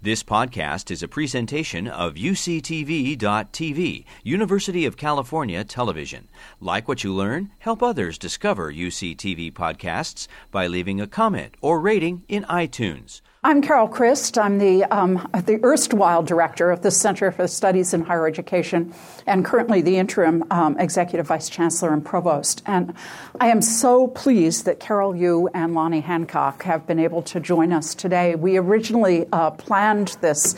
This podcast is a presentation of UCTV.tv, University of California Television. Like what you learn? Help others discover UCTV podcasts by leaving a comment or rating in iTunes. I'm Carol Christ. I'm the erstwhile director of the Center for Studies in Higher Education and currently the interim executive vice chancellor and provost. And I am so pleased that Carol Yu and Lonnie Hancock have been able to join us today. We originally planned this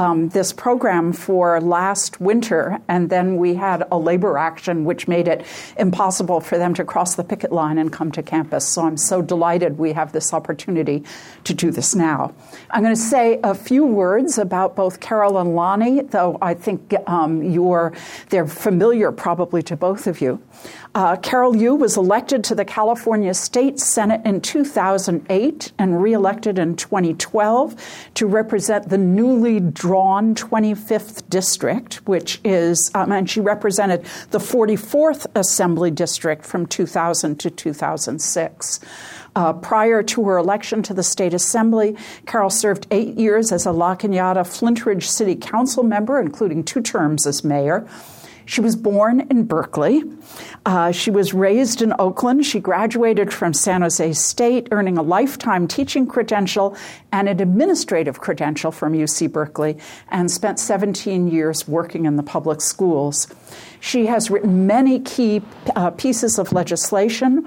program for last winter, and then we had a labor action which made it impossible for them to cross the picket line and come to campus. So I'm so delighted we have this opportunity to do this now. I'm going to say a few words about both Carol and Lonnie, though I think they're familiar probably to both of you. Carol Yu was elected to the California State Senate in 2008 and reelected in 2012 to represent the newly drawn 25th District, which is, and she represented the 44th Assembly District from 2000 to 2006. Prior to her election to the State Assembly, Carol served 8 years as a La Cañada Flintridge City Council member, including 2 terms as mayor. She was born in Berkeley. She was raised in Oakland. She graduated from San Jose State, earning a lifetime teaching credential and an administrative credential from UC Berkeley, and spent 17 years working in the public schools. She has written many key pieces of legislation,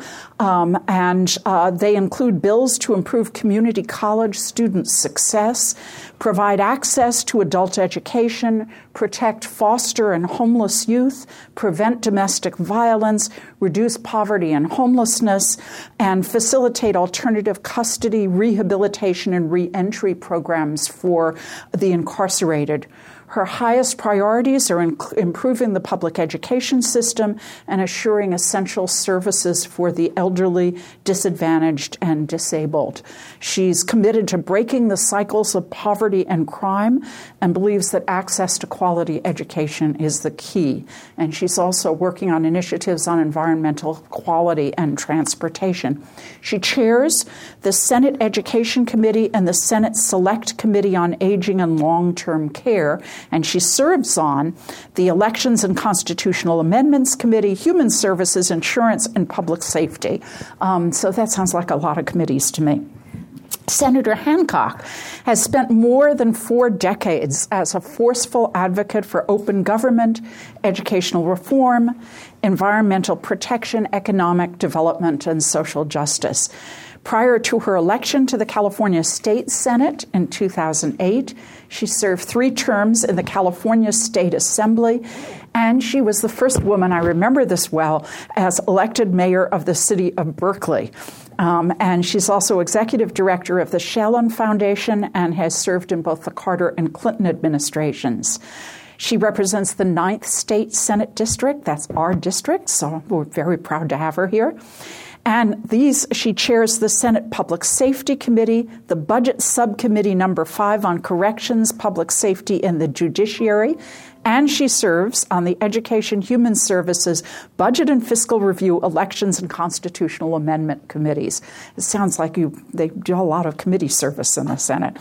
and they include bills to improve community college student success, provide access to adult education, protect foster and homeless youth, prevent domestic violence, reduce poverty and homelessness, and facilitate alternative custody, rehabilitation, and reentry programs for the incarcerated. Her highest priorities are improving the public education system and assuring essential services for the elderly, disadvantaged, and disabled. She's committed to breaking the cycles of poverty and crime and believes that access to quality education is the key. And she's also working on initiatives on environmental quality and transportation. She chairs the Senate Education Committee and the Senate Select Committee on Aging and Long-Term Care, and she serves on the Elections and Constitutional Amendments Committee, Human Services, Insurance, and Public Safety. So that sounds like a lot of committees to me. Senator Hancock has spent more than 4 decades as a forceful advocate for open government, educational reform, environmental protection, economic development, and social justice. Prior to her election to the California State Senate in 2008, she served 3 terms in the California State Assembly, and she was the first woman, I remember this well, as elected mayor of the city of Berkeley. And she's also executive director of the Shallon Foundation and has served in both the Carter and Clinton administrations. She represents the 9th State Senate District. That's our district, so we're very proud to have her here. And she chairs the Senate Public Safety Committee, the Budget Subcommittee number 5 on Corrections, Public Safety, and the Judiciary, and she serves on the Education, Human Services, Budget and Fiscal Review, Elections, and Constitutional Amendment Committees. It sounds like they do a lot of committee service in the Senate.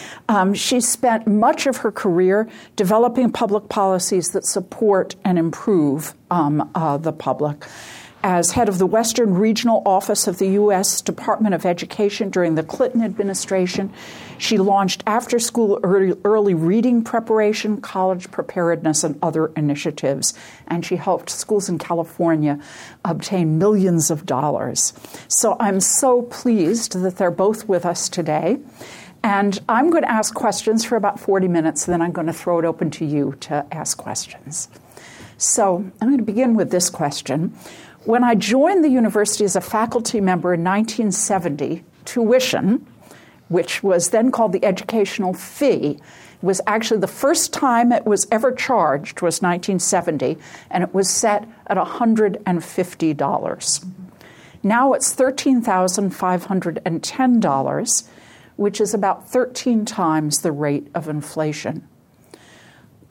She spent much of her career developing public policies that support and improve the public. As head of the Western Regional Office of the U.S. Department of Education during the Clinton administration, she launched after-school early reading preparation, college preparedness, and other initiatives. And she helped schools in California obtain millions of dollars. So I'm so pleased that they're both with us today. And I'm going to ask questions for about 40 minutes, then I'm going to throw it open to you to ask questions. So I'm going to begin with this question. When I joined the university as a faculty member in 1970, tuition, which was then called the educational fee, was actually the first time it was ever charged was 1970, and it was set at $150. Now it's $13,510, which is about 13 times the rate of inflation.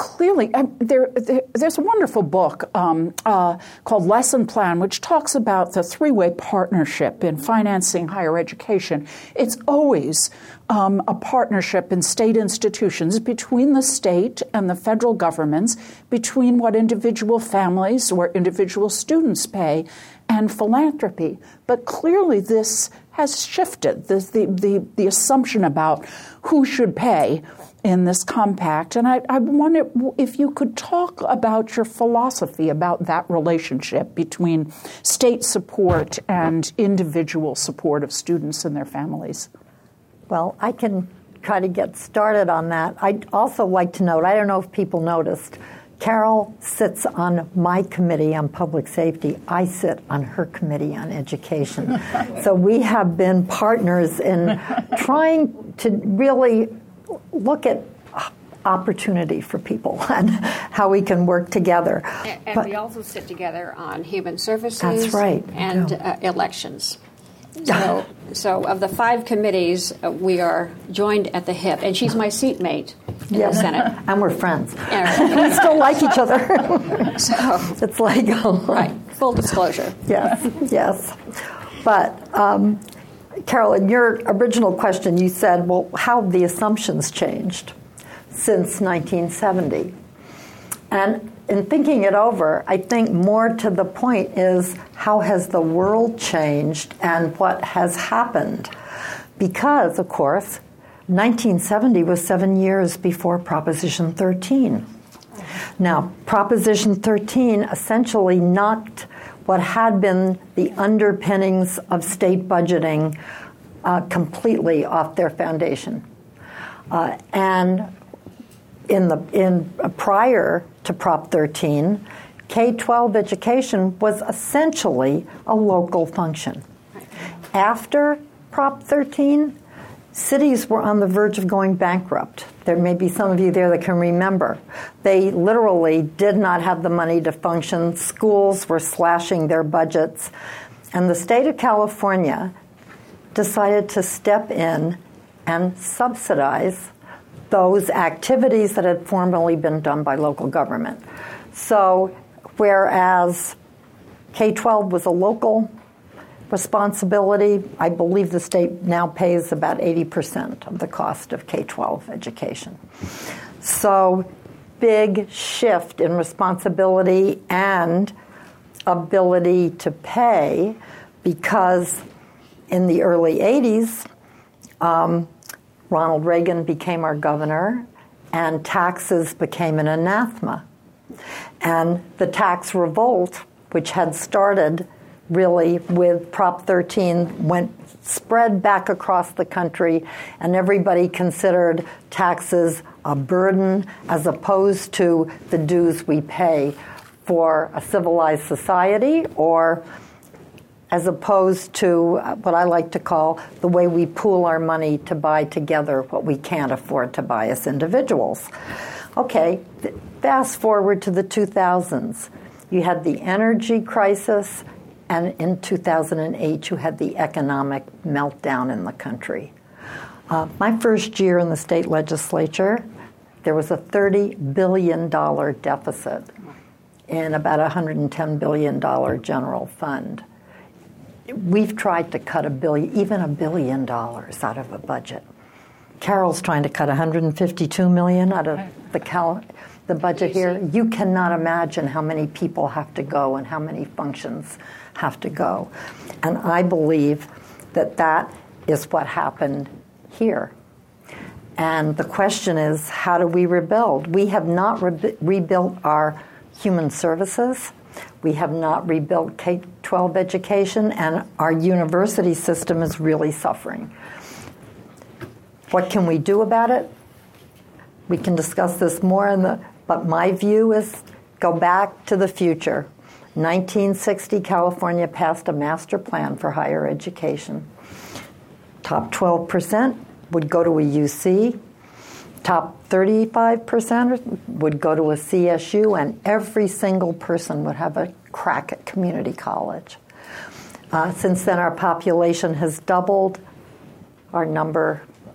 clearly, there's a wonderful book called Lesson Plan, which talks about the three-way partnership in financing higher education. It's always a partnership in state institutions between the state and the federal governments, between what individual families or individual students pay and philanthropy. But clearly this has shifted, the assumption about who should pay in this compact. And I wonder if you could talk about your philosophy about that relationship between state support and individual support of students and their families. Well, I can try to get started on that. I'd also like to note, I don't know if people noticed, Carol sits on my committee on public safety. I sit on her committee on education. So we have been partners in trying to really look at opportunity for people and how we can work together. And we also sit together on human services. That's right. And elections. So of the 5 committees, we are joined at the hip. And she's my seatmate in the Senate. And we're friends. We still like each other. So it's like... right, full disclosure. Yes. But, Carol, in your original question, you said, well, how have the assumptions changed since 1970? And in thinking it over, I think more to the point is how has the world changed and what has happened? Because, of course, 1970 was 7 years before Proposition 13. Now, Proposition 13 essentially knocked what had been the underpinnings of state budgeting completely off their foundation. And prior to Prop 13, K-12 education was essentially a local function. After Prop 13, cities were on the verge of going bankrupt. There may be some of you there that can remember. They literally did not have the money to function. Schools were slashing their budgets. And the state of California decided to step in and subsidize those activities that had formerly been done by local government. So whereas K-12 was a local responsibility, I believe the state now pays about 80% of the cost of K-12 education. So big shift in responsibility and ability to pay, because in the early 80s, Ronald Reagan became our governor, and taxes became an anathema. And the tax revolt, which had started really with Prop 13, spread back across the country, and everybody considered taxes a burden as opposed to the dues we pay for a civilized society, or as opposed to what I like to call the way we pool our money to buy together what we can't afford to buy as individuals. Okay, fast forward to the 2000s. You had the energy crisis, and in 2008 you had the economic meltdown in the country. My first year in the state legislature, there was a $30 billion deficit in about a $110 billion general fund. We've tried to cut even $1 billion out of a budget. Carol's trying to cut $152 million out of the budget here. You cannot imagine how many people have to go and how many functions have to go. And I believe that is what happened here. And the question is, how do we rebuild? We have not rebuilt our human services. We have not rebuilt K-12 education, and our university system is really suffering. What can we do about it? We can discuss this more, but my view is go back to the future. 1960, California passed a master plan for higher education. Top 12% would go to a UC. Top 35% would go to a CSU, and every single person would have a crack at community college. Since then, our population has doubled. Our number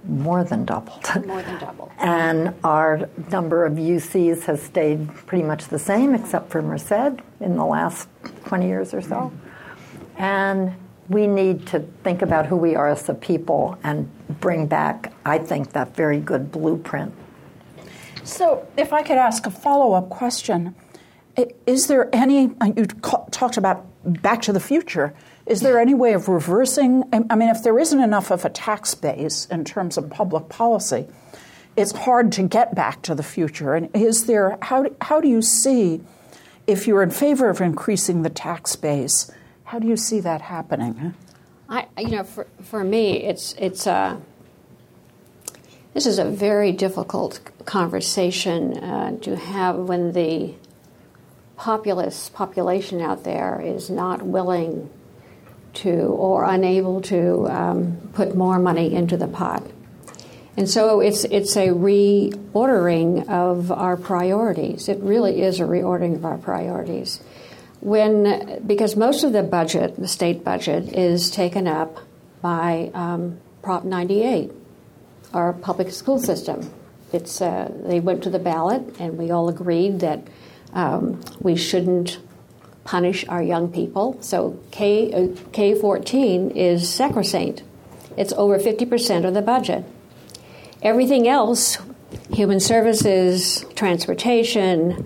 more than doubled. More than doubled. And our number of UCs has stayed pretty much the same, except for Merced in the last 20 years or so. And we need to think about who we are as a people and bring back, I think, that very good blueprint. So if I could ask a follow-up question, is there any, you talked about Back to the Future, is there any way of reversing, I mean, if there isn't enough of a tax base in terms of public policy, it's hard to get back to the future. And is there, how do you see, if you're in favor of increasing the tax base, how do you see that happening? For me, this is a very difficult conversation to have when the population out there is not willing to or unable to put more money into the pot. And so it's a reordering of our priorities. It really is a reordering of our priorities. Because most of the budget, the state budget, is taken up by Prop 98, our public school system. They went to the ballot, and we all agreed that we shouldn't punish our young people. So K-14 is sacrosanct. It's over 50% of the budget. Everything else, human services, transportation,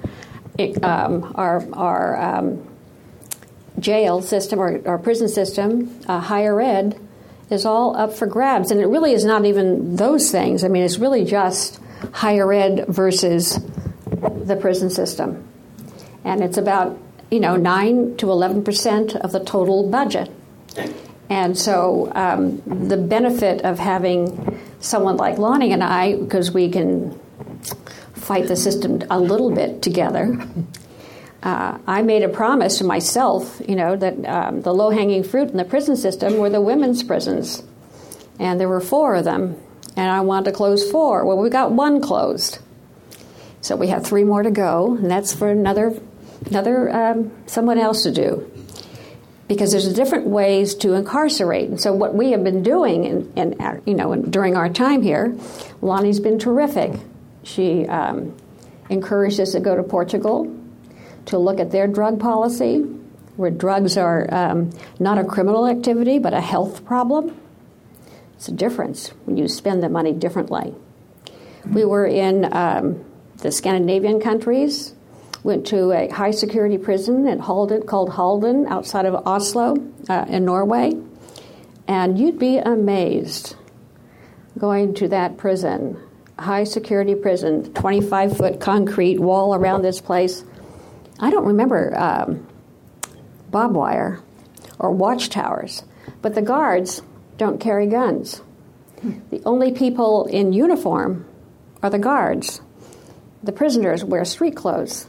our jail system, our prison system, higher ed, is all up for grabs. And it really is not even those things. I mean, it's really just higher ed versus the prison system. And it's about 9 to 11% of the total budget. And so the benefit of having someone like Lonnie and I, because we can fight the system a little bit together, I made a promise to myself, that the low-hanging fruit in the prison system were the women's prisons. And there were 4 of them, and I wanted to close 4. Well, we got 1 closed. So we have 3 more to go, and that's for another someone else to do, because there's different ways to incarcerate. And so what we have been doing, and during our time here, Lonnie's been terrific. She encouraged us to go to Portugal to look at their drug policy, where drugs are not a criminal activity but a health problem. It's a difference when you spend the money differently. We were in the Scandinavian countries. Went to a high-security prison at Halden, called Halden, outside of Oslo in Norway. And you'd be amazed going to that prison, high-security prison, 25-foot concrete wall around this place. I don't remember barbed wire or watchtowers, but the guards don't carry guns. The only people in uniform are the guards. The prisoners wear street clothes.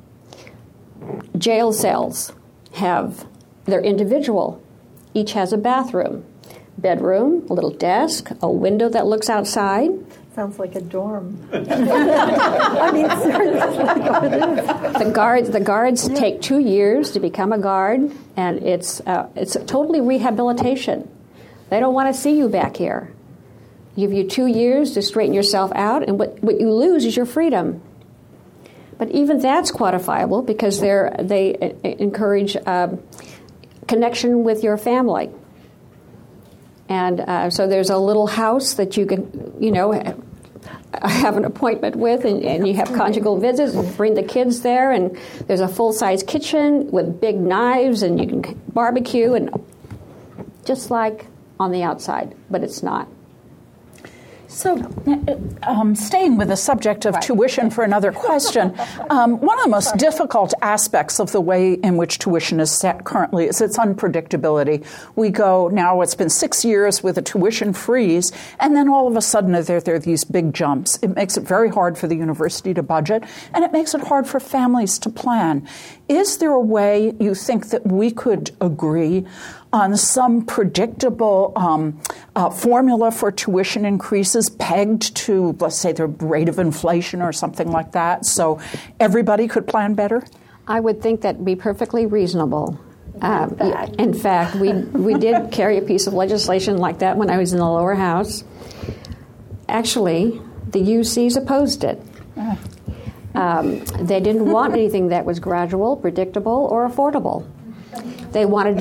Jail cells they're individual. Each has a bathroom, bedroom, a little desk, a window that looks outside. Sounds like a dorm. I mean, seriously, it is. The guards take 2 years to become a guard, and it's totally rehabilitation. They don't want to see you back here. Give you 2 years to straighten yourself out, and what you lose is your freedom. But even that's quantifiable because they encourage connection with your family. And so there's a little house that you can, have an appointment with, and you have conjugal visits and bring the kids there. And there's a full-size kitchen with big knives, and you can barbecue, and just like on the outside, but it's not. So, staying with the subject of tuition for another question, one of the most difficult aspects of the way in which tuition is set currently is its unpredictability. We go, now it's been 6 years with a tuition freeze, and then all of a sudden there are these big jumps. It makes it very hard for the university to budget, and it makes it hard for families to plan. Is there a way you think that we could agree on some predictable formula for tuition increases pegged to, let's say, the rate of inflation or something like that, so everybody could plan better? I would think that'd be perfectly reasonable. In fact, we did carry a piece of legislation like that when I was in the lower house. actually, the UCs opposed it. They didn't want anything that was gradual, predictable, or affordable. They wanted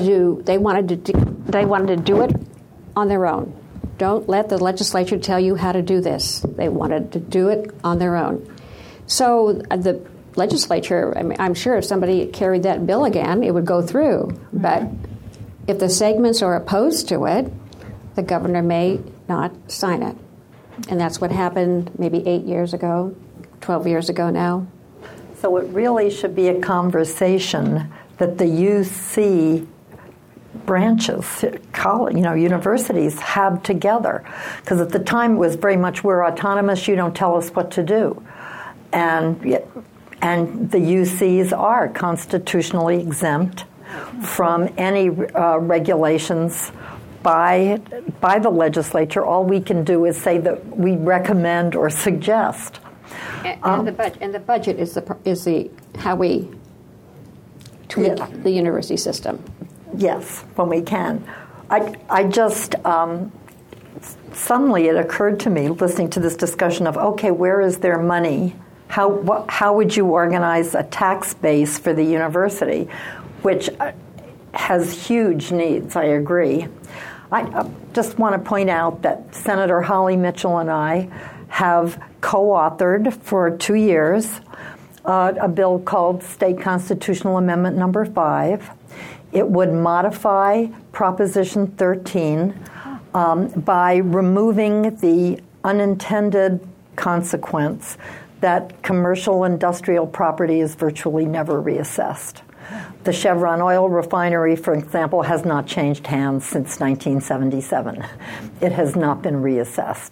to do it on their own. Don't let the legislature tell you how to do this. They wanted to do it on their own. So the legislature, I mean, I'm sure if somebody carried that bill again, it would go through. But if the segments are opposed to it, the governor may not sign it. And that's what happened maybe 8 years ago, 12 years ago now. So it really should be a conversation that the UC branches, college, universities have together. Because at the time it was very much, we're autonomous, you don't tell us what to do. And the UCs are constitutionally exempt from any regulations by the legislature. All we can do is say that we recommend or suggest. And the budget is the how we tweak the university system. Yes, when we can. I just suddenly it occurred to me listening to this discussion of, okay, where is their money? How would you organize a tax base for the university, which has huge needs, I agree. I just want to point out that Senator Holly Mitchell and I have co-authored for 2 years a bill called State Constitutional Amendment Number 5. It would modify Proposition 13 by removing the unintended consequence that commercial industrial property is virtually never reassessed. The Chevron oil refinery, for example, has not changed hands since 1977. It has not been reassessed.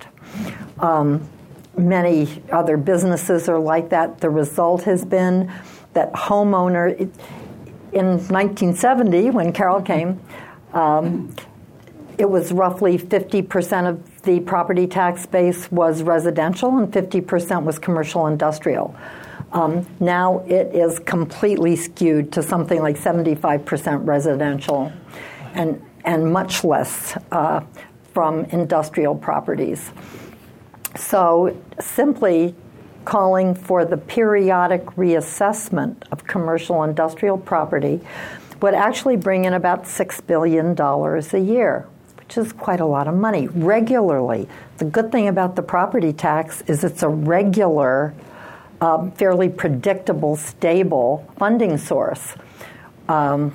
Many other businesses are like that. The result has been that homeowner, in 1970, when Carol came, it was roughly 50% of the property tax base was residential and 50% was commercial industrial. Now it is completely skewed to something like 75% residential and much less from industrial properties. So simply calling for the periodic reassessment of commercial industrial property would actually bring in about $6 billion a year, which is quite a lot of money, regularly. The good thing about the property tax is it's a regular, fairly predictable, stable funding source. What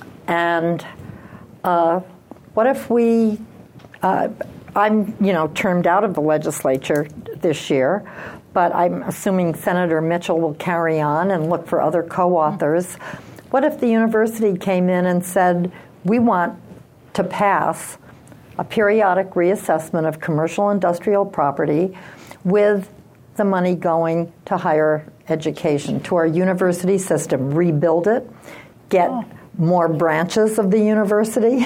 if we... I'm, termed out of the legislature this year, but I'm assuming Senator Mitchell will carry on and look for other co-authors. What if the university came in and said, we want to pass a periodic reassessment of commercial industrial property with the money going to higher education, to our university system, rebuild it, get more branches of the university,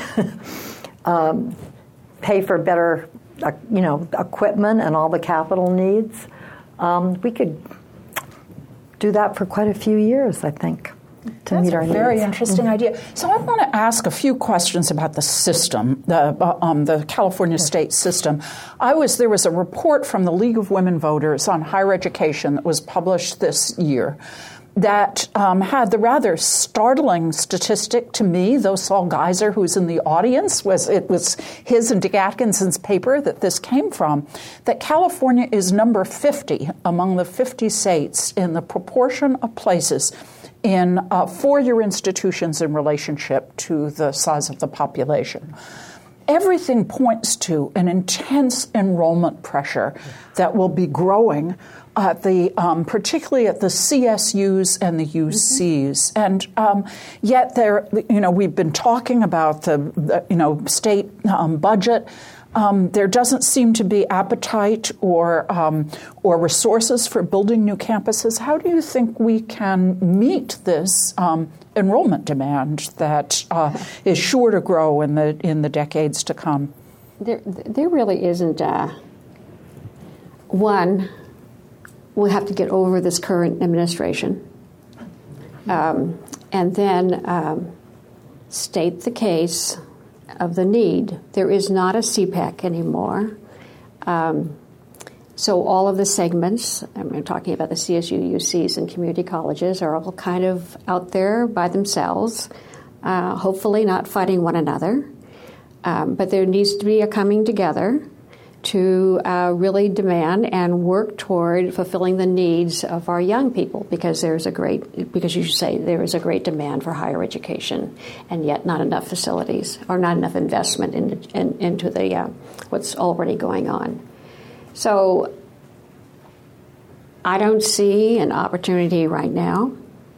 pay for better, equipment and all the capital needs. We could do that for quite a few years, I think, to meet our needs. That's a very interesting idea. So I want to ask a few questions about the system, the California state system. There was a report from the League of Women Voters on higher education that was published this year that had the rather startling statistic to me, though Saul Geiser, who's in the audience, it was his and Dick Atkinson's paper that this came from, that California is number 50 among the 50 states in the proportion of places in four-year institutions in relationship to the size of the population. Everything points to an intense enrollment pressure that will be growing at particularly at the CSUs and the UCs, and yet we've been talking about the state budget. There doesn't seem to be appetite or resources for building new campuses. How do you think we can meet this enrollment demand that is sure to grow in the decades to come? There really isn't one. We'll have to get over this current administration, and then state the case of the need. There is not a CPAC anymore. So all of the segments, I'm talking about the CSU, UCs, and community colleges, are all kind of out there by themselves, hopefully not fighting one another. But there needs to be a coming together to really demand and work toward fulfilling the needs of our young people, because there is a great demand for higher education, and yet not enough facilities or not enough investment into the what's already going on. So I don't see an opportunity right now.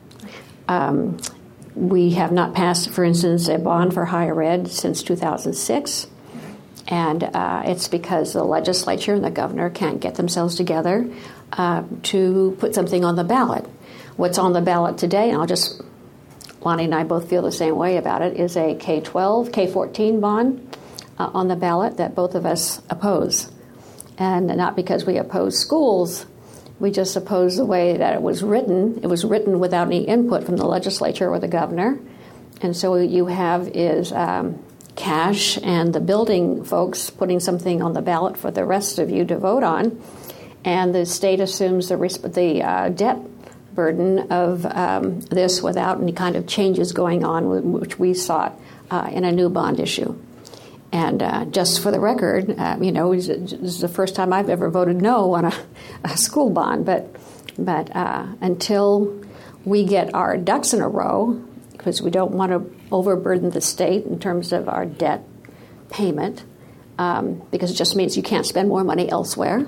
We have not passed, for instance, a bond for higher ed since 2006. And it's because the legislature and the governor can't get themselves together to put something on the ballot. What's on the ballot today, and Lonnie and I both feel the same way about it, is a K-12, K-14 bond on the ballot that both of us oppose. And not because we oppose schools, we just oppose the way that it was written. It was written without any input from the legislature or the governor. And so what you have is cash and the building folks putting something on the ballot for the rest of you to vote on, and the state assumes the debt burden of this without any kind of changes going on, which we sought in a new bond issue. And just for the record, this is the first time I've ever voted no on a school bond, but until we get our ducks in a row, because we don't want to overburden the state in terms of our debt payment, because it just means you can't spend more money elsewhere,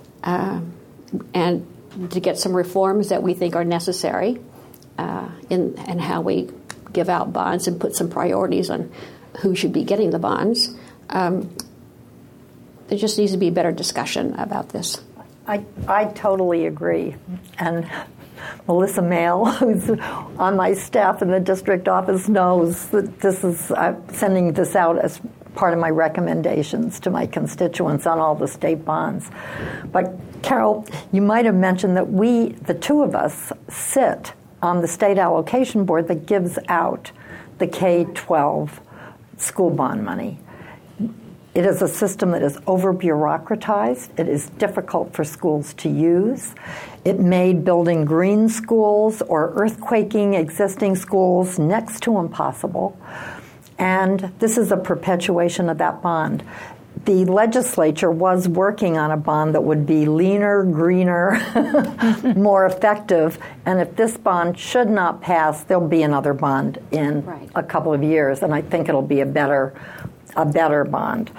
and to get some reforms that we think are necessary in how we give out bonds and put some priorities on who should be getting the bonds. There just needs to be a better discussion about this. I totally agree. And Melissa Mail, who's on my staff in the district office, knows that this is, I'm sending this out as part of my recommendations to my constituents on all the state bonds. But Carol, you might have mentioned that we, the two of us, sit on the state allocation board that gives out the K-12 school bond money. It is a system that is over-bureaucratized. It is difficult for schools to use. It made building green schools or earthquaking existing schools next to impossible. And this is a perpetuation of that bond. The legislature was working on a bond that would be leaner, greener, more effective. And if this bond should not pass, there'll be another bond in a couple of years. And I think it'll be a better bond.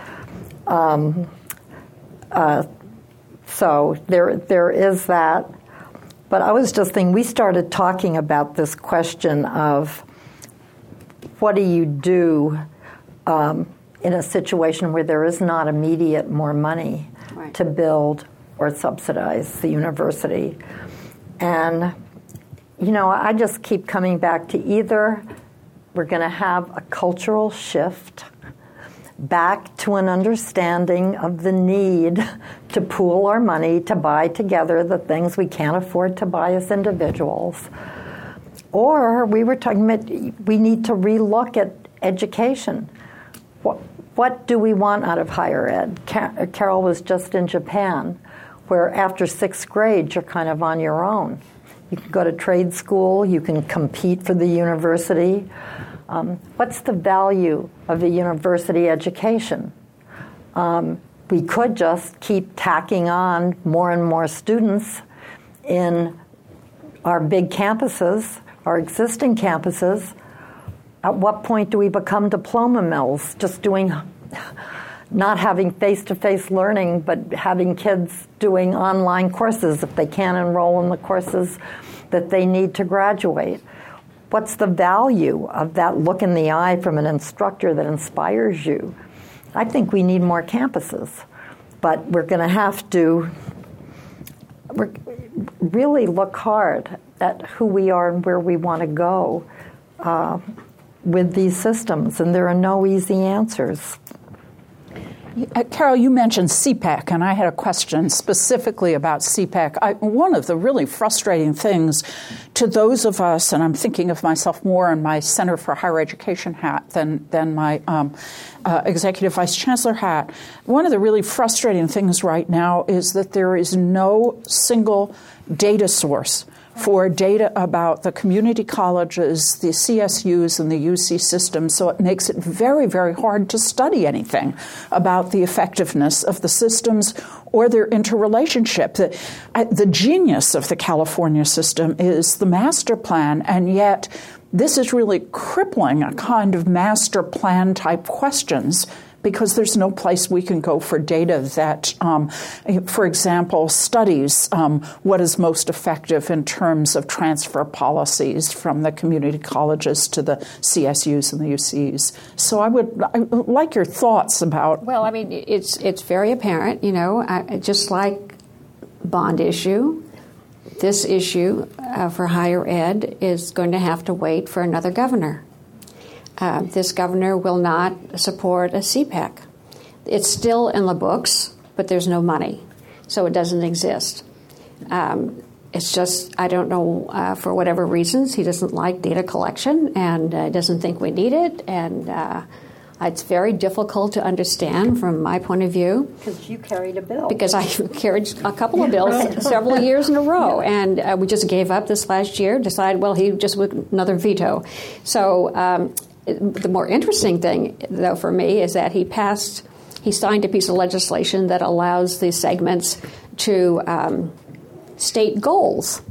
So there is that. But I was just thinking, we started talking about this question of what do you do in a situation where there is not immediate more money to build or subsidize the university. And, I just keep coming back to either we're going to have a cultural shift back to an understanding of the need to pool our money to buy together the things we can't afford to buy as individuals. Or we were talking about we need to relook at education. What do we want out of higher ed? Carol was just in Japan, where after 6th grade, you're kind of on your own. You can go to trade school, you can compete for the university. What's the value of a university education? We could just keep tacking on more and more students in our big campuses, our existing campuses. At what point do we become diploma mills, just not having face-to-face learning, but having kids doing online courses if they can't enroll in the courses that they need to graduate? What's the value of that look in the eye from an instructor that inspires you? I think we need more campuses, but we're going to have to really look hard at who we are and where we want to go with these systems, and there are no easy answers. Carol, you mentioned CPAC, and I had a question specifically about CPAC. One of the really frustrating things to those of us, and I'm thinking of myself more in my Center for Higher Education hat than my Executive Vice Chancellor hat, one of the really frustrating things right now is that there is no single data source for data about the community colleges, the CSUs, and the UC system, so it makes it very, very hard to study anything about the effectiveness of the systems or their interrelationship. The genius of the California system is the master plan, and yet this is really crippling a kind of master plan type questions, because there's no place we can go for data that, for example, studies what is most effective in terms of transfer policies from the community colleges to the CSUs and the UCs. So I would like your thoughts about... Well, I mean, it's very apparent, just like bond issue, this issue for higher ed is going to have to wait for another governor. This governor will not support a CPAC. It's still in the books, but there's no money, so it doesn't exist. It's just, I don't know, for whatever reasons, he doesn't like data collection and doesn't think we need it, and it's very difficult to understand from my point of view. Because you carried a bill. Because I carried a couple of bills several years in a row, and we just gave up this last year, decided, well, he just would another veto. So the more interesting thing, though, for me, is that he signed a piece of legislation that allows these segments to state goals,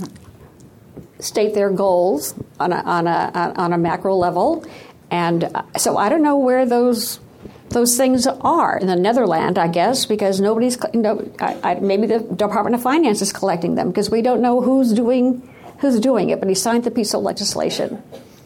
state their goals on a macro level, and so I don't know where those things are in the Netherlands, I guess, because nobody's. Maybe the Department of Finance is collecting them because we don't know who's doing it. But he signed the piece of legislation.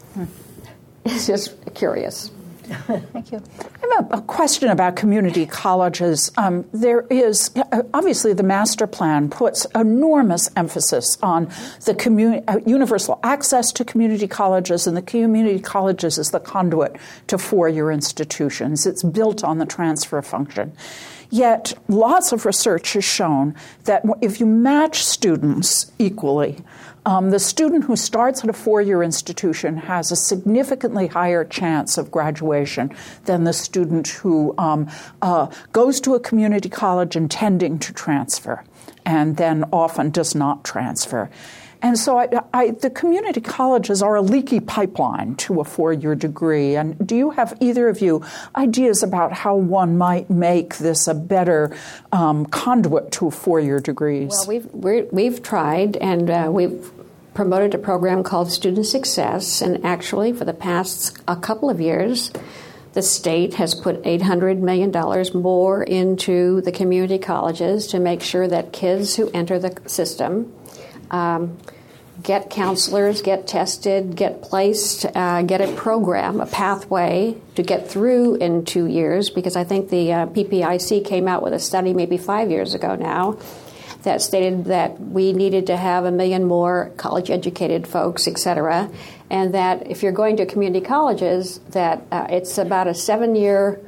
It's just curious. Thank you. I have a question about community colleges. There is, obviously, the master plan puts enormous emphasis on the universal access to community colleges, and the community colleges is the conduit to four-year institutions. It's built on the transfer function. Yet, lots of research has shown that if you match students equally, the student who starts at a four-year institution has a significantly higher chance of graduation than the student who goes to a community college intending to transfer and then often does not transfer. And so the community colleges are a leaky pipeline to a four-year degree. And do you have, either of you, ideas about how one might make this a better conduit to four-year degrees? Well, we've tried, and we've promoted a program called Student Success. And actually, for the past a couple of years, the state has put $800 million more into the community colleges to make sure that kids who enter the system get counselors, get tested, get placed, get a program, a pathway to get through in 2 years, because I think the PPIC came out with a study maybe 5 years ago now that stated that we needed to have 1 million more college-educated folks, et cetera, and that if you're going to community colleges, that it's about a seven-year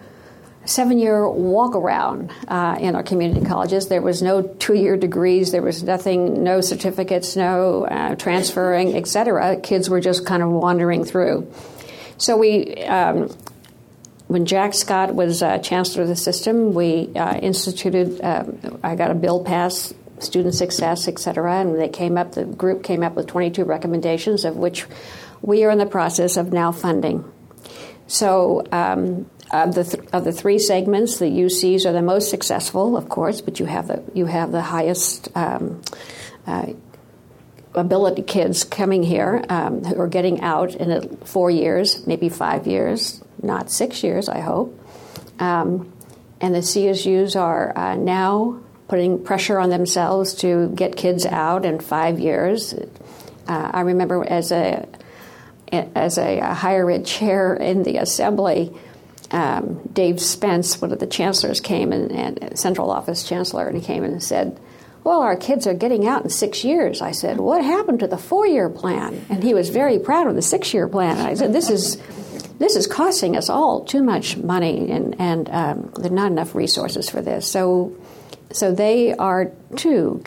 walk around in our community colleges. There was no 2-year degrees. There was nothing, no certificates, no transferring, et cetera. Kids were just kind of wandering through. So when Jack Scott was chancellor of the system, we instituted, I got a bill passed, Student Success, et cetera, and the group came up with 22 recommendations, of which we are in the process of now funding. So of the three segments, the UCs are the most successful, of course, but you have the highest ability kids coming here who are getting out in 4 years, maybe 5 years, not 6 years, I hope. And the CSUs are now putting pressure on themselves to get kids out in 5 years. I remember as a higher ed chair in the assembly, Dave Spence, one of the chancellors, came and central office chancellor, and he came in and said, well, our kids are getting out in 6 years. I said, what happened to the 4-year plan? And he was very proud of the 6-year plan. And I said, this this is costing us all too much money, and there are not enough resources for this. So they are too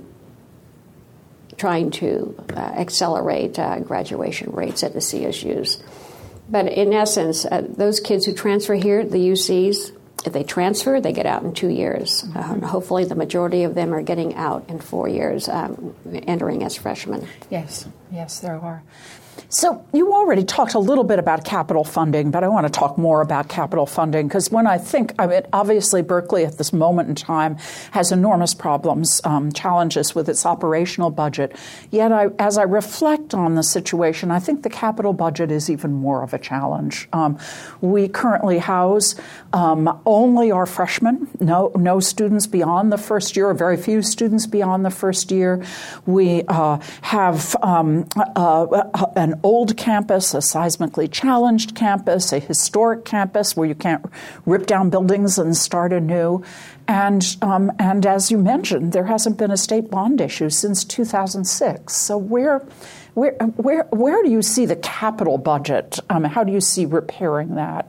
trying to accelerate graduation rates at the CSUs. But in essence, those kids who transfer here, the UCs, if they transfer, they get out in 2 years. Hopefully the majority of them are getting out in 4 years, entering as freshmen. Yes, there are. So you already talked a little bit about capital funding, but I want to talk more about capital funding because when I think, obviously Berkeley at this moment in time has enormous problems, challenges with its operational budget. Yet as I reflect on the situation, I think the capital budget is even more of a challenge. We currently house only our freshmen, no students beyond the first year, or very few students beyond the first year. We have an old campus, a seismically challenged campus, a historic campus where you can't rip down buildings and start anew. And as you mentioned, there hasn't been a state bond issue since 2006. So where do you see the capital budget? How do you see repairing that?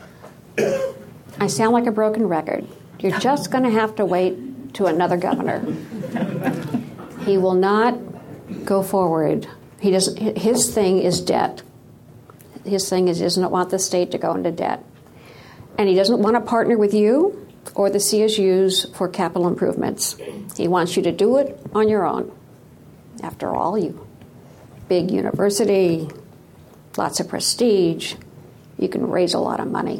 I sound like a broken record. You're just going to have to wait to another governor. He will not go forward. He doesn't. His thing is debt. His thing is he doesn't want the state to go into debt, and he doesn't want to partner with you or the CSUs for capital improvements. He wants you to do it on your own. After all, you big university, lots of prestige, you can raise a lot of money.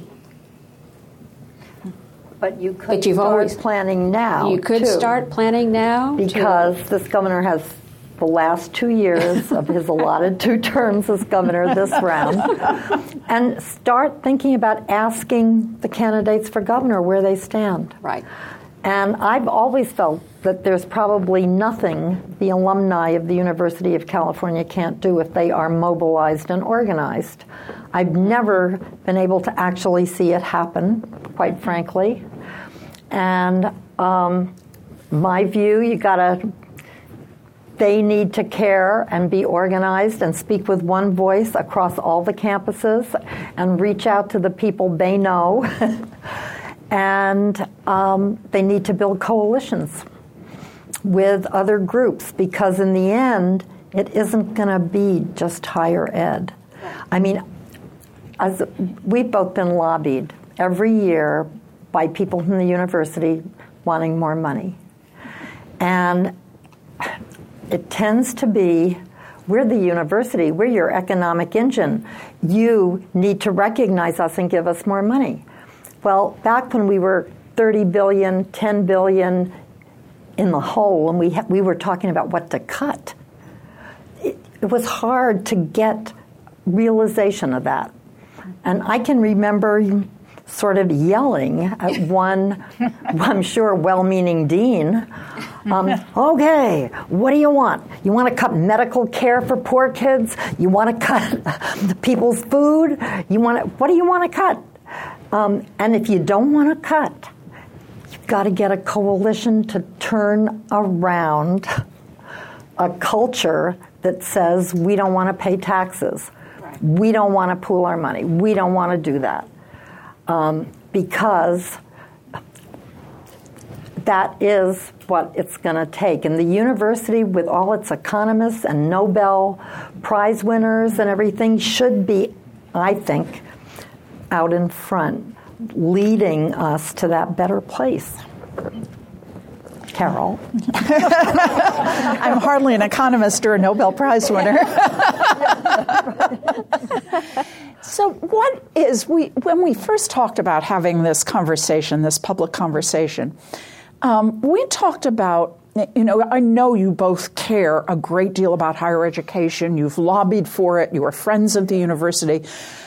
But you could start planning now. You could start planning now because this governor has the last 2 years of his allotted 2 terms as governor this round, and start thinking about asking the candidates for governor where they stand. Right. And I've always felt that there's probably nothing the alumni of the University of California can't do if they are mobilized and organized. I've never been able to actually see it happen, quite frankly. And my view, they need to care and be organized and speak with one voice across all the campuses and reach out to the people they know. And they need to build coalitions with other groups because in the end, it isn't going to be just higher ed. I mean, we've both been lobbied every year by people from the university wanting more money. And it tends to be, we're the university, we're your economic engine. You need to recognize us and give us more money. Well, back when we were 30 billion, 10 billion in the hole, and we were talking about what to cut, it was hard to get realization of that. And I can remember sort of yelling at one, I'm sure, well-meaning dean, okay, what do you want? You want to cut medical care for poor kids? You want to cut people's food? What do you want to cut? And if you don't want to cut, you've got to get a coalition to turn around a culture that says we don't want to pay taxes. Right. We don't want to pool our money. We don't want to do that. Because that is what it's going to take. And the university, with all its economists and Nobel Prize winners and everything, should be, I think, out in front, leading us to that better place. Carol. I'm hardly an economist or a Nobel Prize winner. So when we first talked about having this conversation, this public conversation, we talked about, I know you both care a great deal about higher education. You've lobbied for it. You are friends of the university.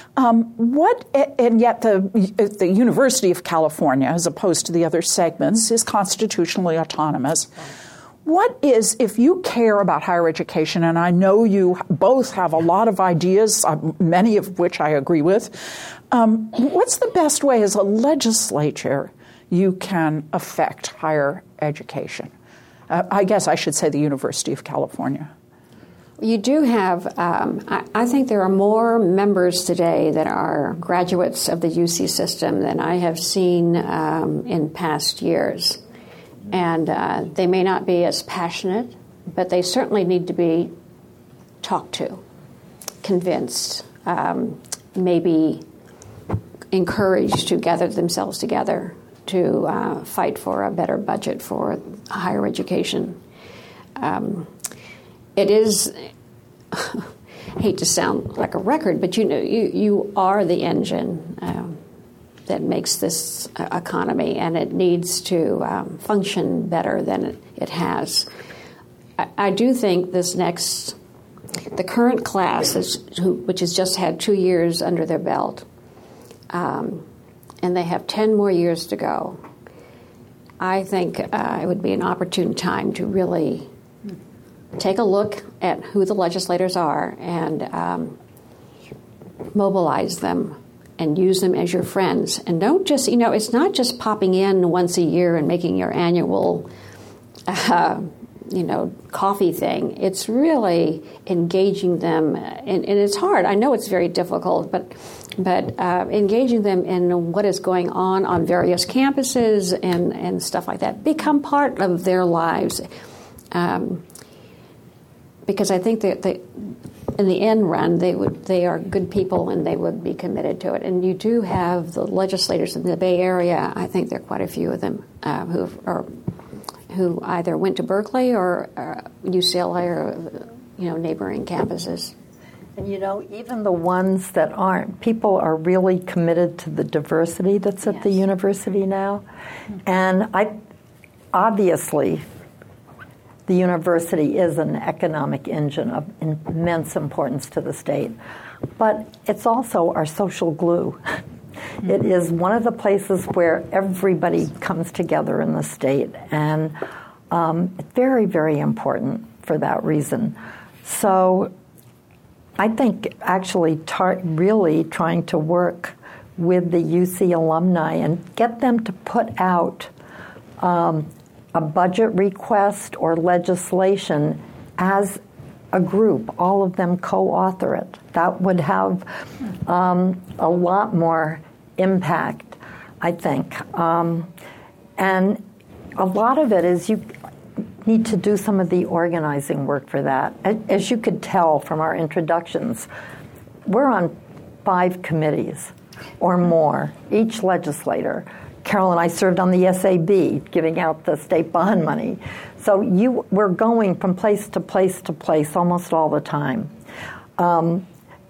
And yet the University of California, as opposed to the other segments, is constitutionally autonomous. What is, if you care about higher education, and I know you both have a lot of ideas, many of which I agree with, what's the best way as a legislature you can affect higher education? I guess I should say the University of California. You do have, I think there are more members today that are graduates of the UC system than I have seen in past years. And they may not be as passionate, but they certainly need to be talked to, convinced, maybe encouraged to gather themselves together to fight for a better budget for higher education. It is, I hate to sound like a record, but you are the engine that makes this economy, and it needs to function better than it has. I do think the current class, which has just had 2 years under their belt, and they have 10 more years to go, I think it would be an opportune time to really take a look at who the legislators are and mobilize them and use them as your friends. And don't just, it's not just popping in once a year and making your annual, coffee thing. It's really engaging them. And it's hard. I know it's very difficult, but engaging them in what is going on various campuses and stuff like that. Become part of their lives. Because I think that in the end run, they are good people and they would be committed to it. And you do have the legislators in the Bay Area. I think there are quite a few of them who either went to Berkeley or UCLA or neighboring campuses. And even the ones that aren't, people are really committed to the diversity that's at the university now. And obviously, the university is an economic engine of immense importance to the state, but it's also our social glue. It is one of the places where everybody comes together in the state, and it's very, very important for that reason. So I think actually really trying to work with the UC alumni and get them to put out a budget request or legislation as a group, all of them co-author it. That would have a lot more impact, I think. And a lot of it is you need to do some of the organizing work for that. As you could tell from our introductions, we're on 5 committees or more, each legislator. Carol and I served on the SAB, giving out the state bond money. So we're going from place to place to place almost all the time. Come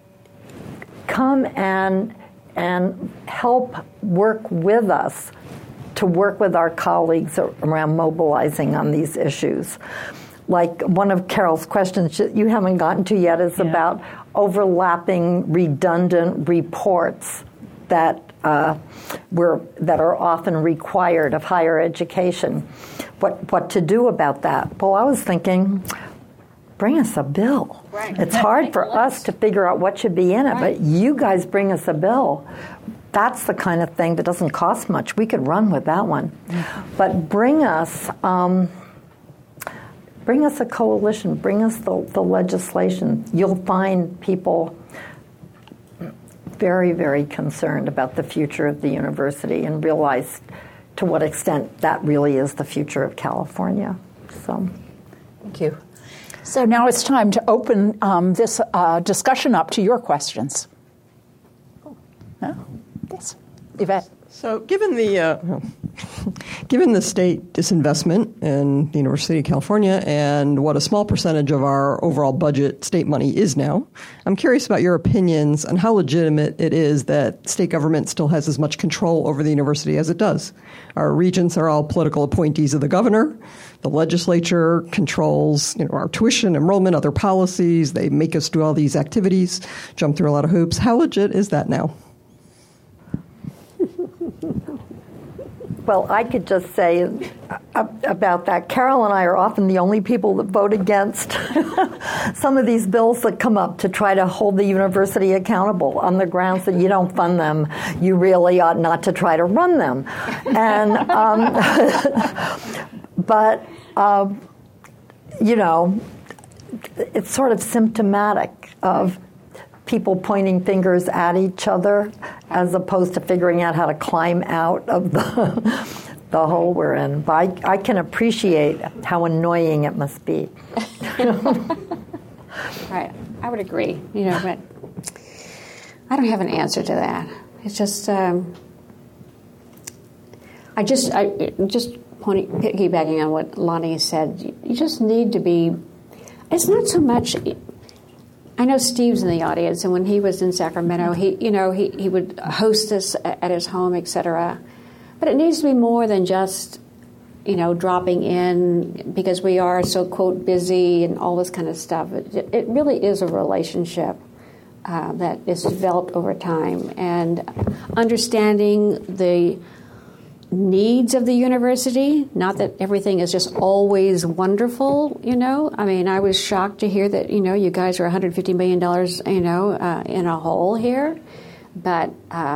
and help work with us to work with our colleagues around mobilizing on these issues. Like one of Carol's questions you haven't gotten to yet is about overlapping redundant reports that are often required of higher education. What to do about that? Well, I was thinking, bring us a bill. Right. It's hard for us to figure out what should be in it, but you guys bring us a bill. That's the kind of thing that doesn't cost much. We could run with that one. Mm-hmm. But bring us a coalition. Bring us the legislation. You'll find people very, very concerned about the future of the university and realize to what extent that really is the future of California. So, thank you. So now it's time to open this discussion up to your questions. Yes, Yvette. So, given the state disinvestment in the University of California and what a small percentage of our overall budget state money is now, I'm curious about your opinions on how legitimate it is that state government still has as much control over the university as it does. Our regents are all political appointees of the governor. The legislature controls, our tuition, enrollment, other policies. They make us do all these activities, jump through a lot of hoops. How legit is that now? Well, I could just say about that, Carol and I are often the only people that vote against some of these bills that come up to try to hold the university accountable on the grounds that you don't fund them. You really ought not to try to run them. And but it's sort of symptomatic of people pointing fingers at each other as opposed to figuring out how to climb out of the hole we're in. But I can appreciate how annoying it must be. Right. I would agree. But I don't have an answer to that. It's just, piggybacking on what Lonnie said, you just need to be. It's not so much. I know Steve's in the audience, and when he was in Sacramento, he would host us at his home, etc. But it needs to be more than just, dropping in because we are so, quote, busy and all this kind of stuff. It really is a relationship that is developed over time, and understanding the needs of the university, not that everything is just always wonderful, I mean, I was shocked to hear that, you guys are $150 million, in a hole here. But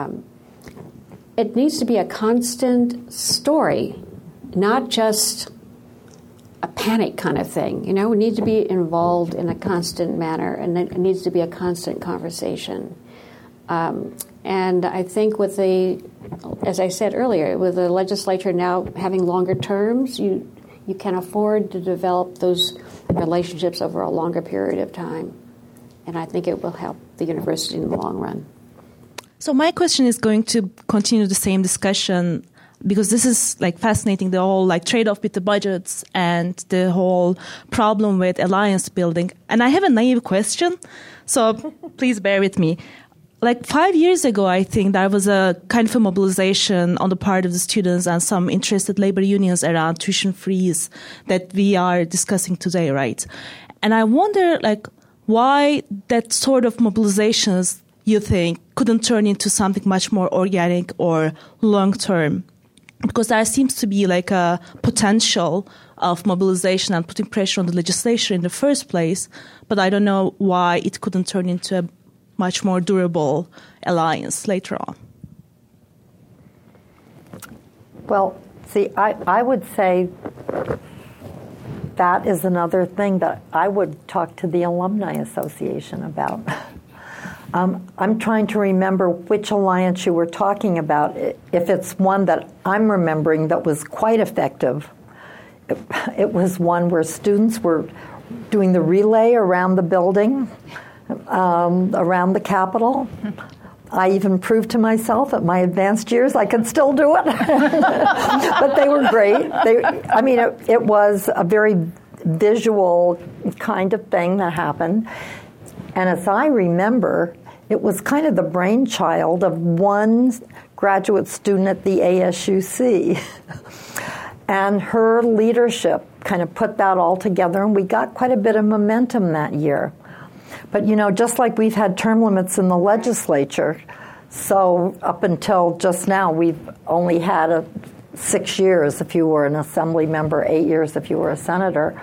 it needs to be a constant story, not just a panic kind of thing. We need to be involved in a constant manner, and it needs to be a constant conversation. And I think as I said earlier, with the legislature now having longer terms, you can afford to develop those relationships over a longer period of time. And I think it will help the university in the long run. So my question is going to continue the same discussion, because this is fascinating, the whole trade-off with the budgets and the whole problem with alliance building. And I have a naive question, so please bear with me. 5 years ago, I think there was a kind of a mobilization on the part of the students and some interested labor unions around tuition freeze that we are discussing today, right? And I wonder, why that sort of mobilizations, you think, couldn't turn into something much more organic or long-term? Because there seems to be a potential of mobilization and putting pressure on the legislature in the first place, but I don't know why it couldn't turn into a much more durable alliance later on. Well, see, I would say that is another thing that I would talk to the Alumni Association about. I'm trying to remember which alliance you were talking about. If it's one that I'm remembering that was quite effective, it was one where students were doing the relay around the building, around the Capitol. I even proved to myself at my advanced years I could still do it. But they were great. It was a very visual kind of thing that happened. And as I remember, it was kind of the brainchild of one graduate student at the ASUC. And her leadership kind of put that all together, and we got quite a bit of momentum that year. But, just like we've had term limits in the legislature, so up until just now, we've only had 6 years if you were an assembly member, 8 years if you were a senator.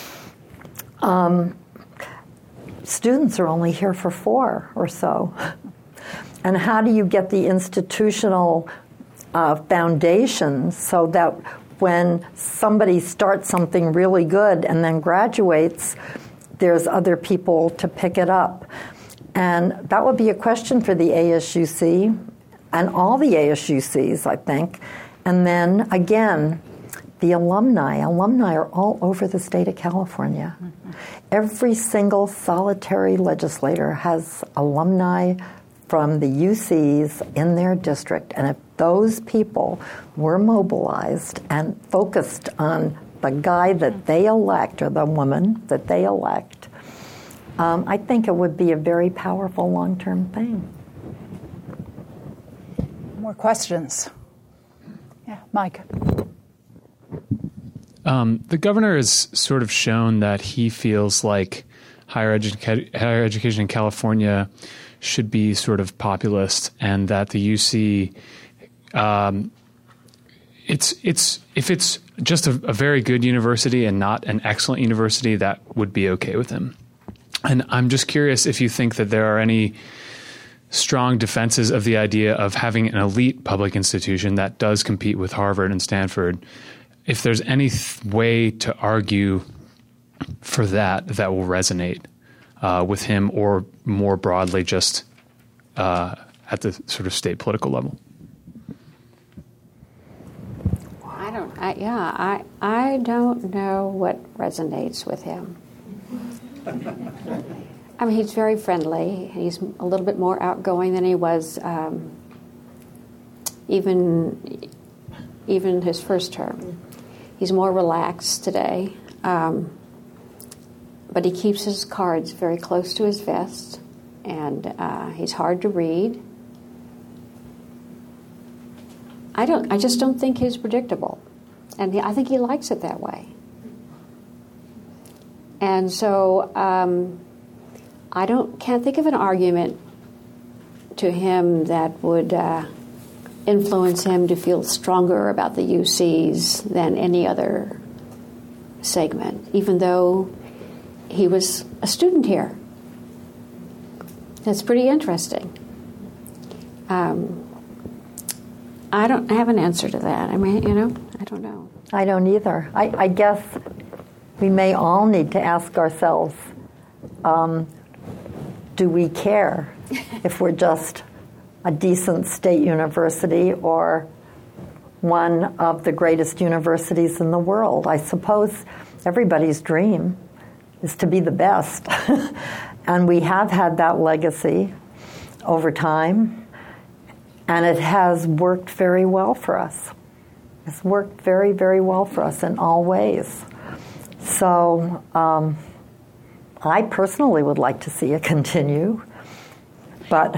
Students are only here for 4 or so. And how do you get the institutional foundations so that when somebody starts something really good and then graduates, there's other people to pick it up? And that would be a question for the ASUC and all the ASUCs, I think. And then, again, the alumni. Alumni are all over the state of California. Mm-hmm. Every single solitary legislator has alumni from the UCs in their district. And if those people were mobilized and focused on the guy that they elect or the woman that they elect, I think it would be a very powerful long-term thing. More questions? Yeah, Mike. The governor has sort of shown that he feels like higher education in California should be sort of populist, and that the UC, if it's just a very good university and not an excellent university, that would be okay with him. And I'm just curious if you think that there are any strong defenses of the idea of having an elite public institution that does compete with Harvard and Stanford. If there's any way to argue for that will resonate with him, or more broadly, just at the sort of state political level? I don't know what resonates with him. I mean, he's very friendly. He's a little bit more outgoing than he was even his first term. He's more relaxed today, but he keeps his cards very close to his vest, and he's hard to read. I just don't think he's predictable, and I think he likes it that way. And so I can't think of an argument to him that would influence him to feel stronger about the UCs than any other segment, even though he was a student here. That's pretty interesting. I don't have an answer to that. I mean, I don't know. I don't either. I guess we may all need to ask ourselves, do we care if we're just a decent state university or one of the greatest universities in the world? I suppose everybody's dream is to be the best. And we have had that legacy over time, and it has worked very well for us. It's worked very, very well for us in all ways. So I personally would like to see it continue, but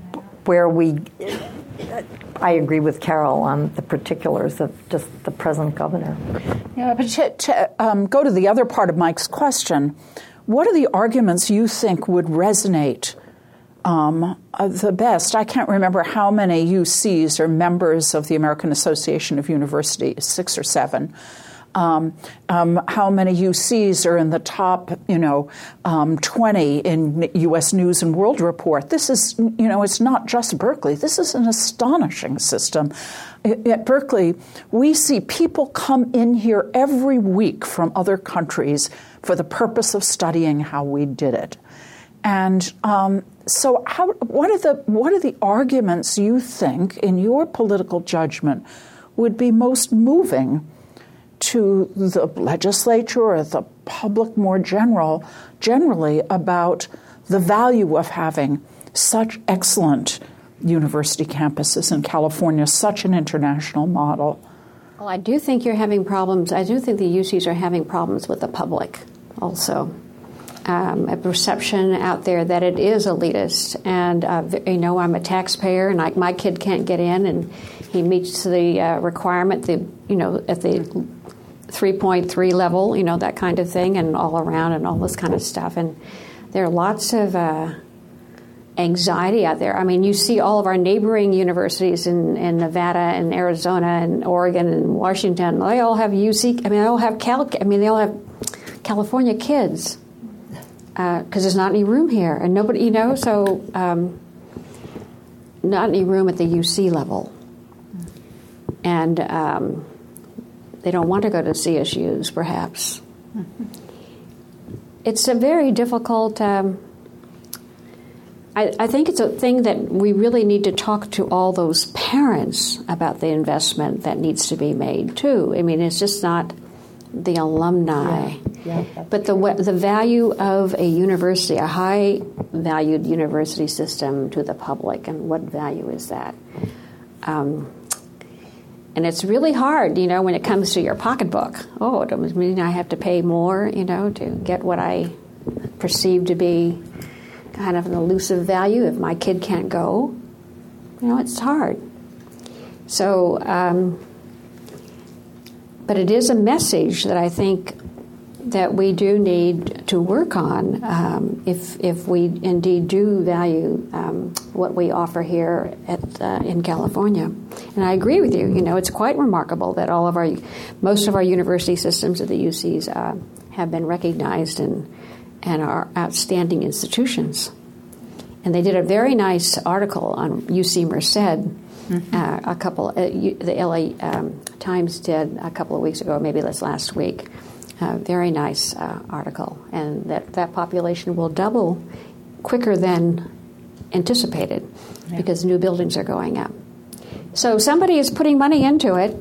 I agree with Carol on the particulars of just the present governor. Yeah, but to go to the other part of Mike's question, what are the arguments you think would resonate the best? I can't remember how many UCs are members of the American Association of Universities, 6 or 7. How many UCs are in the top, 20 in U.S. News and World Report? This is, it's not just Berkeley. This is an astonishing system. At Berkeley, we see people come in here every week from other countries for the purpose of studying how we did it. And so what are the arguments you think, in your political judgment, would be most moving to the legislature or the public more generally about the value of having such excellent university campuses in California, such an international model? Well, I do think you're having problems. I do think the UCs are having problems with the public also. A perception out there that it is elitist, and I'm a taxpayer, and my kid can't get in, and he meets the requirement, at the 3.3 level, that kind of thing, and all around, and all this kind of stuff. And there are lots of anxiety out there. I mean, you see all of our neighboring universities in Nevada and Arizona and Oregon and Washington. They all have UC. I mean, they all have they all have California kids. Because there's not any room here, and nobody, so not any room at the UC level, and they don't want to go to CSUs, perhaps. It's a very difficult. I think it's a thing that we really need to talk to all those parents about the investment that needs to be made too. I mean, it's just not the alumni. Yeah, but the value of a university, a high-valued university system to the public, and what value is that? And it's really hard, when it comes to your pocketbook. Oh, it does mean I have to pay more, to get what I perceive to be kind of an elusive value if my kid can't go. It's hard. So, but it is a message that I think that we do need to work on if we indeed do value what we offer here in California. And I agree with you. It's quite remarkable that most of our university systems at the UCs have been recognized and are outstanding institutions. And they did a very nice article on UC Merced. Mm-hmm. The LA Times did a couple of weeks ago, maybe this last week, Very nice article, and that population will double quicker than anticipated because new buildings are going up. So somebody is putting money into it.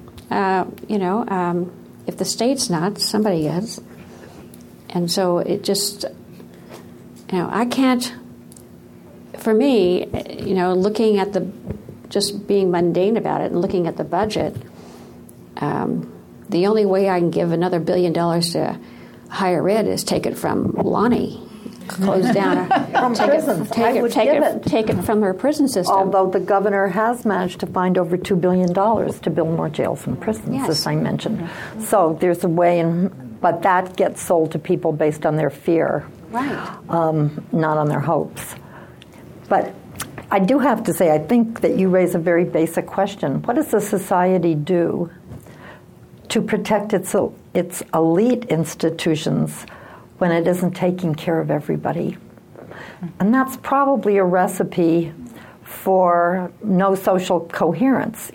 If the state's not, somebody is. And so it just, I can't, for me, looking at just being mundane about it and looking at the budget, the only way I can give another $1 billion to higher ed is take it from Lonnie. Close down from prisons. Take it from her prison system. Although the governor has managed to find over $2 billion to build more jails and prisons, yes. as I mentioned. So there's a way, but that gets sold to people based on their fear, right? Not on their hopes. But I do have to say, I think that you raise a very basic question. What does a society do to protect its elite institutions when it isn't taking care of everybody? And that's probably a recipe for no social coherence.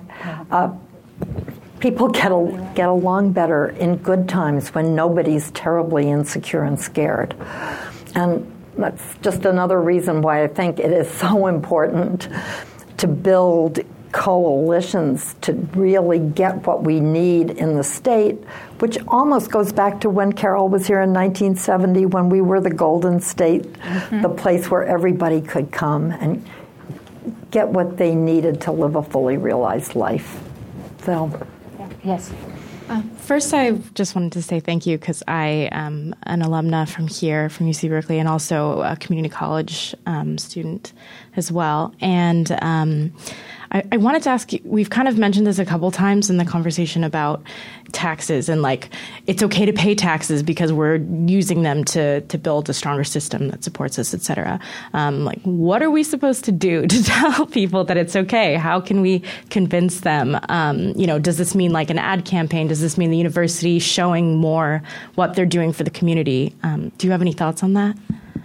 People get along better in good times when nobody's terribly insecure and scared. And that's just another reason why I think it is so important to build coalitions to really get what we need in the state, which almost goes back to when Carol was here in 1970, when we were the Golden State, the place where everybody could come and get what they needed to live a fully realized life. So, yes. First, I just wanted to say thank you because I am an alumna from here, from UC Berkeley, and also a community college student as well. And I wanted to ask you, we've kind of mentioned this a couple times in the conversation about taxes and it's okay to pay taxes because we're using them to build a stronger system that supports us, et cetera. What are we supposed to do to tell people that it's okay? How can we convince them? Does this mean an ad campaign? Does this mean the university showing more what they're doing for the community? Do you have any thoughts on that?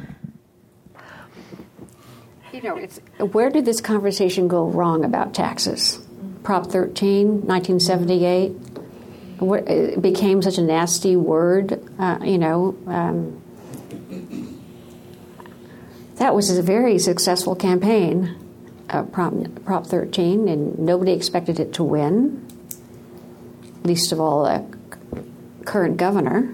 Where did this conversation go wrong about taxes? Prop 13, 1978, it became such a nasty word. That was a very successful campaign, Prop 13, and nobody expected it to win, least of all the current governor.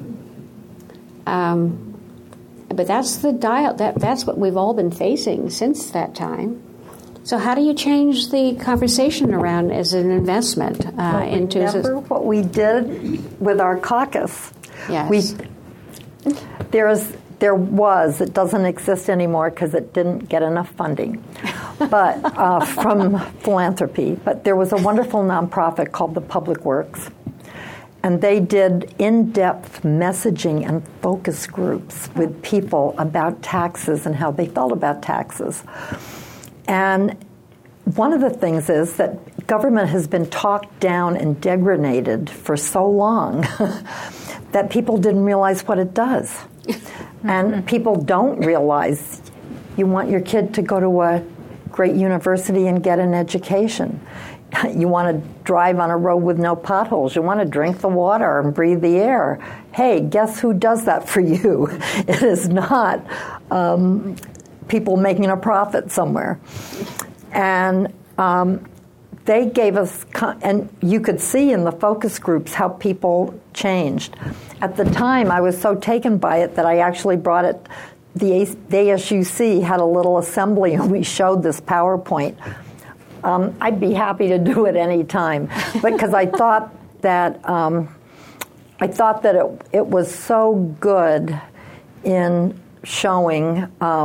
But that's the that's what we've all been facing since that time. So how do you change the conversation around as an investment into? Remember what we did with our caucus? Yes. There was. It doesn't exist anymore because it didn't get enough funding, but from philanthropy. But there was a wonderful nonprofit called the Public Works. And they did in-depth messaging and focus groups with people about taxes and how they felt about taxes. And one of the things is that government has been talked down and degraded for so long that people didn't realize what it does. And people don't realize you want your kid to go to a great university and get an education. You want to drive on a road with no potholes. You want to drink the water and breathe the air. Hey, guess who does that for you? It is not people making a profit somewhere. And they gave us, and you could see in the focus groups how people changed. At the time, I was so taken by it that I actually brought it. The ASUC had a little assembly, and we showed this PowerPoint. I'd be happy to do it any time, because I thought that it was so good in showing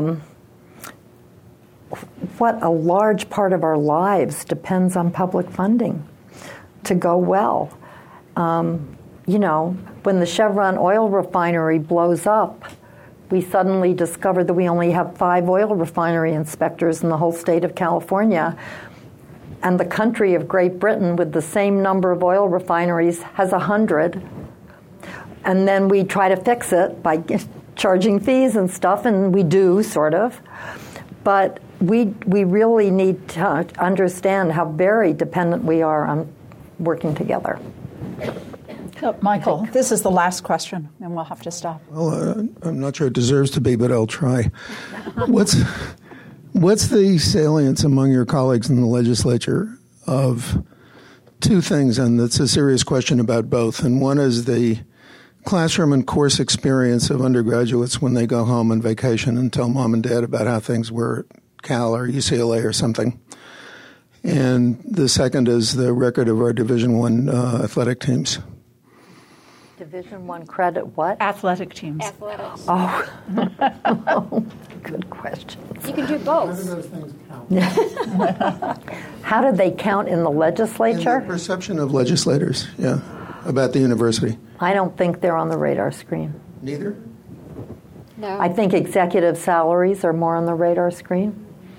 what a large part of our lives depends on public funding to go well. When the Chevron oil refinery blows up, we suddenly discover that we only have 5 oil refinery inspectors in the whole state of California. And the country of Great Britain, with the same number of oil refineries, has 100. And then we try to fix it by charging fees and stuff, and we do, sort of. But we really need to understand how very dependent we are on working together. So, Michael, this is the last question, and we'll have to stop. Well, I'm not sure it deserves to be, but I'll try. What's the salience among your colleagues in the legislature of two things, and it's a serious question about both, and one is the classroom and course experience of undergraduates when they go home on vacation and tell mom and dad about how things were at Cal or UCLA or something. And the second is the record of our Division I athletic teams. Division I credit what? Athletic teams. Athletics. Oh, good question. You can do both. How do those things count? How do they count in the legislature? And the perception of legislators, yeah, about the university. I don't think they're on the radar screen. Neither? No. I think executive salaries are more on the radar screen.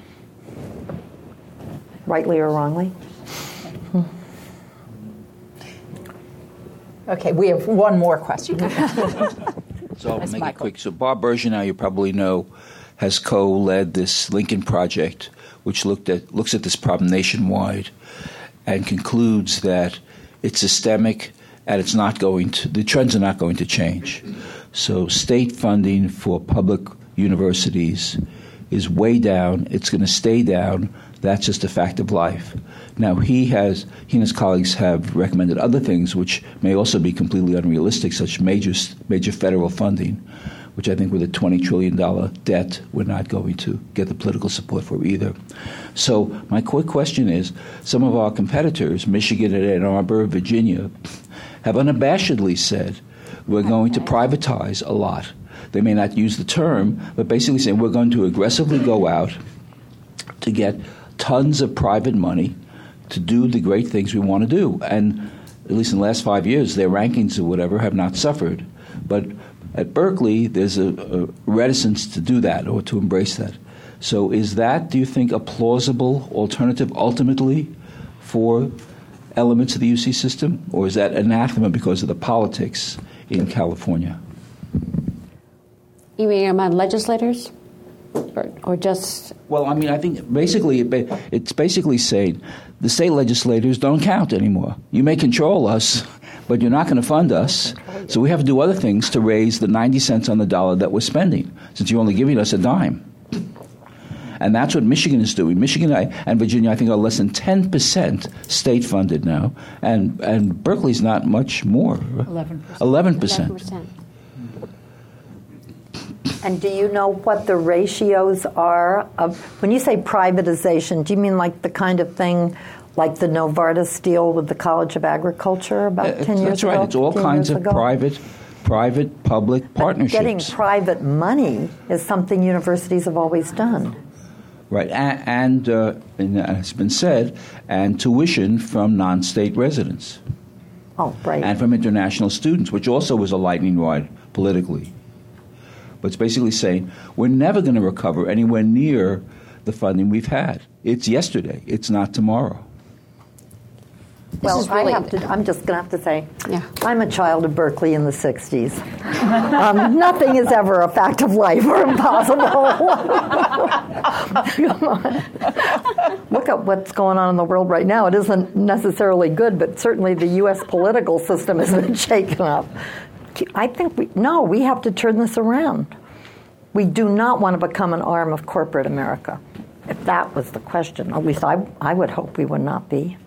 Rightly or wrongly. Okay, we have one more question. So I'll That's make Michael. it quick. So Bob Bergenow, you probably know, has co-led this Lincoln Project, which looks at this problem nationwide and concludes that it's systemic and the trends are not going to change. So state funding for public universities is way down. It's going to stay down. That's just a fact of life. Now, he and his colleagues have recommended other things which may also be completely unrealistic, such major federal funding, which I think with a $20 trillion debt, we're not going to get the political support for either. So my quick question is, some of our competitors, Michigan and Ann Arbor, Virginia, have unabashedly said we're going to privatize a lot. They may not use the term, but basically saying we're going to aggressively go out to get tons of private money to do the great things we want to do. And at least in the last 5 years, their rankings or whatever have not suffered. But at Berkeley, there's a reticence to do that or to embrace that. So is that, do you think, a plausible alternative ultimately for elements of the UC system? Or is that anathema because of the politics in California? You mean among legislators? Or just... Well, I mean, I think basically it's basically saying the state legislators don't count anymore. You may control us, but you're not going to fund us. So we have to do other things to raise the 90 cents on the dollar that we're spending, since you're only giving us a dime. And that's what Michigan is doing. Michigan and Virginia, I think, are less than 10% state-funded now. And Berkeley's not much more. 11%. 11%. And do you know what the ratios are of, when you say privatization, do you mean like the kind of thing like the Novartis deal with the College of Agriculture about 10 years ago? That's right. It's all kinds of private-public partnerships. Getting private money is something universities have always done. Right. And it's been said, and tuition from non-state residents. Oh, right. And from international students, which also was a lightning rod politically. But it's basically saying we're never going to recover anywhere near the funding we've had. It's yesterday. It's not tomorrow. Well, really, I'm just going to have to say, yeah. I'm a child of Berkeley in the 60s. Nothing is ever a fact of life or impossible. Look at what's going on in the world right now. It isn't necessarily good, but certainly the U.S. political system has been shaken up. I think we have to turn this around. We do not want to become an arm of corporate America. If that was the question, at least I would hope we would not be.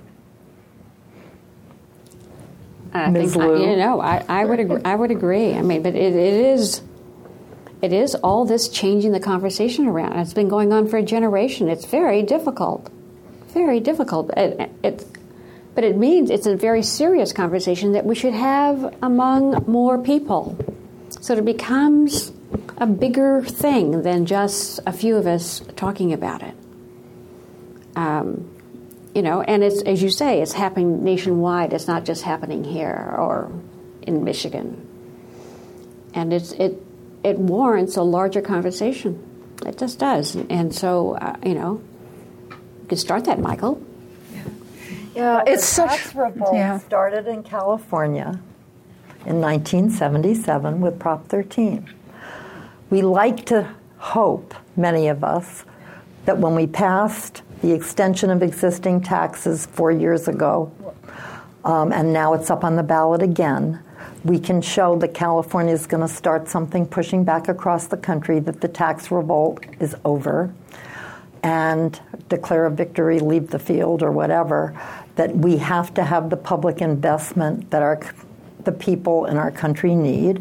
Ms. Liu? I would agree. I would agree. I mean, but it is all this changing the conversation around. It's been going on for a generation. It's very difficult. Very difficult. But it means it's a very serious conversation that we should have among more people. So it becomes a bigger thing than just a few of us talking about it. And it's, as you say, it's happening nationwide. It's not just happening here or in Michigan. And it warrants a larger conversation. It just does. And so, you can start that, Michael. Yeah, it's the tax revolt started in California in 1977 with Prop 13. We like to hope, many of us, that when we passed the extension of existing taxes 4 years ago, and now it's up on the ballot again, we can show that California is going to start something pushing back across the country, that the tax revolt is over, and declare a victory, leave the field, or whatever, that we have to have the public investment that the people in our country need.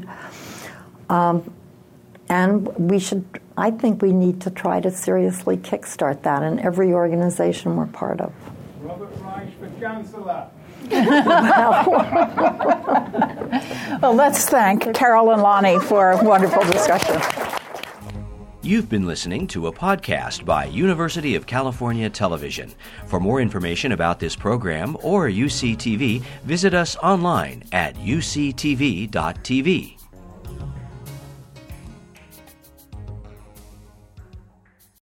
And I think we need to try to seriously kickstart that in every organization we're part of. Robert Reich for Chancellor. Well, let's thank Carol and Lonnie for a wonderful discussion. You've been listening to a podcast by University of California Television. For more information about this program or UCTV, visit us online at uctv.tv.